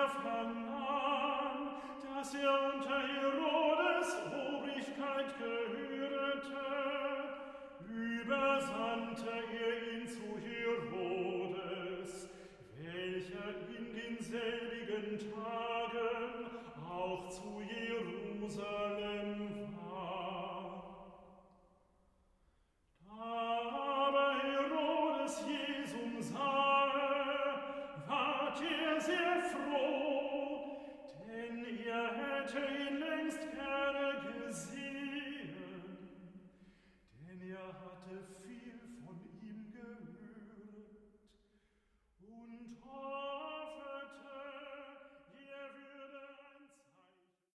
vernahm, dass unter Herodes Obrigkeit gehörte, übersandte ihn zu Herodes, welcher in denselbigen Tagen auch zu Jerusalem war. Da aber Herodes Jesum sahe, ward sehr froh, denn hätte